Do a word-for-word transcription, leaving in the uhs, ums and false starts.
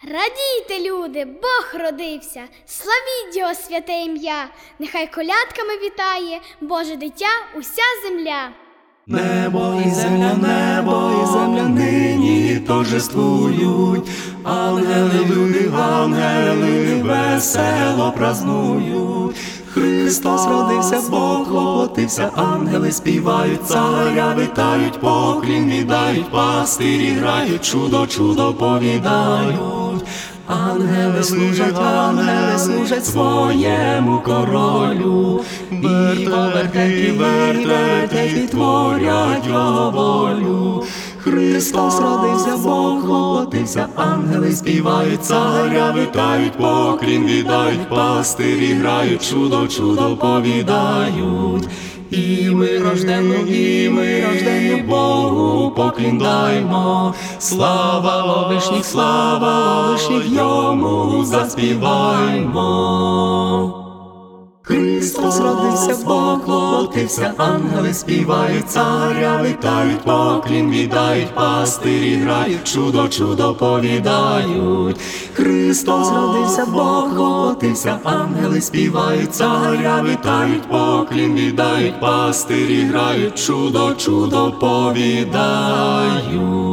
Радійте, люди, Бог родився, славіть Його святе ім'я, нехай колядками вітає Боже дитя уся земля. Небо і земля, небо і земля нині торжествують, ангели, люди, ангели весело празнують. Христос родився, Бог воплотився, ангели співають, царя вітають, поклін віддають, пастирі грають, чудо, чудо повідають. Ангели служать, ангели служать своєму королю, і повертять, і вертять, і творять його волю. Христос родився, Бог воплотився, ангели співають, царя вітають, поклін віддають, пастирі грають, чудо, чудо повідають. І ми рожденну, і ми рожденну Богу поклін даймо. Слава о вишніх, слава о вишніх, йому заспіваймо. Христос родився, Бог воплотився, ангели співають, царя вітають, поклін віддають, пастирі грають, чудо, чудо повідають. Христос родився, Бог воплотився, ангели співають, царя вітають, поклін віддають, пастирі грають, чудо, чудо повідають.